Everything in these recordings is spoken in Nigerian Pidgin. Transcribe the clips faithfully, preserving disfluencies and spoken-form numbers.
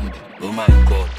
Oh my God.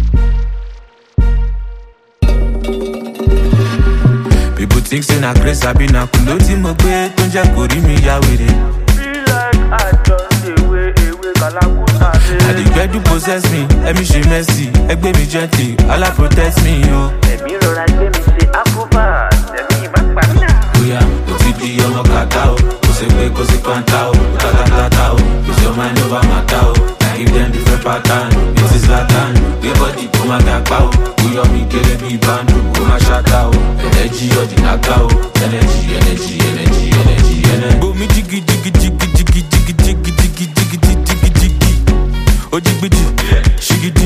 People think say na grace I be na kulo ti mo gbe to je ko ri mi ya were. Feel like I just away, away, Kalakuta. I dey get to possess me, let me show mercy. Egbe mi gently, Allah protect me, yo. Let me roll like me say Akuba. Let me back back now. Oya, o ti di ọmọ kata o, kò ṣe pé kò sí kwanta o, tatatata o, lose your mind over matter o. I give them different pattern, it is Latin. Gbé body kó má ga pa o, kó yọ mi kéré bí bandu, kó má ṣáta o. Energy ọ̀dìnàká o, energy, energy, energy, energy, energy. Bomi jigi jigi jigi jigi jigi jigi jigi jigi jigi jigi. Ojigbiji, shigidi,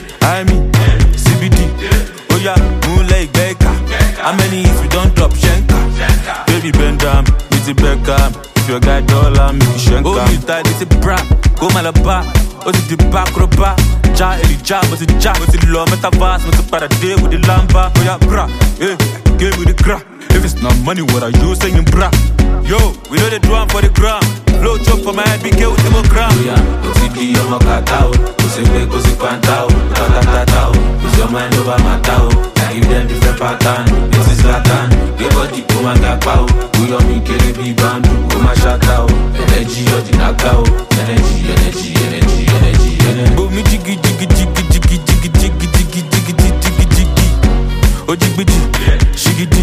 I mean, C B D. Oya, múlẹ̀ ìgbẹ́ ìka. How many if you don't drop shenka? Baby bend down, it's a Beckham. If your guy dollar, make you shenka. Oh, you tight, it's a bra. Go malaba, oh, it's the back roba. Ja, eli ja, but it's ja, but it's low. Metaverse, but it's para day with the lamba. Oh yeah, bra, yeah, give me the gra. If it's not money, what are you saying, bra? Yo, we know they drum for the gram. Blow chop for my head, be care with the gram. Oh yeah, oh, see the young kata o, oh, say we go see kwanta o, ta ta ta ta o. Lose your mind over matter o. I give them different pattern, this is Latin. Give body to my gapa o, who you me kere be bandu, who my shata o. Energy ọ̀dìnàká o, energy, energy, energy, energy, energy. Bomi jigi jigi jigi jigi jigi jigi jigi jigi jigi jigi. Ojigbiji, shigidi,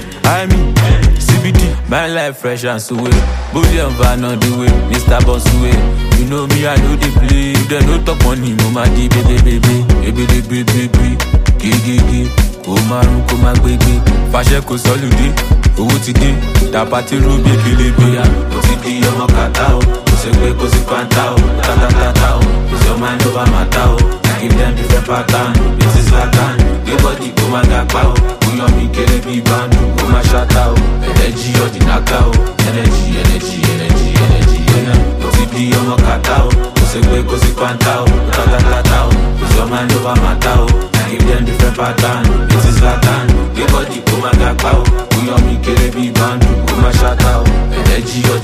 I mean, C B D. My life fresh and sweet, bullion van on the way, Mister Bonsuwe. You know me, I know the play. You don't know talk money, mama di baby baby, baby baby baby, gigi gigi. Kò márùn kò má gbégbé, fàṣẹ kò sọ́lùdé, owó ti dé, dàpá tí rú bí kélébé. Ó ti di ọmọ kàtá o, kò ṣe pé kò sí kwanta o, tatatata o, lose your mind over matter o. I give them different pattern, this is Latin. Gbé bọ́dì kò má ga pa o, kò yọ mí kéré bí bandu, kò má ṣáta o. Energy ọ̀dìnàká o, energy, energy, energy, energy, energy. Ó ti di ọmọ kàtá o, kò ṣe pé kò sí kwanta o, tatatata o, lose your mind over matter o. I give them different pattern, this is Latin. Gbé bọ́dì kò má ga pa o, kò yọ mí kéré bí bandu, kò má ṣáta o. Energy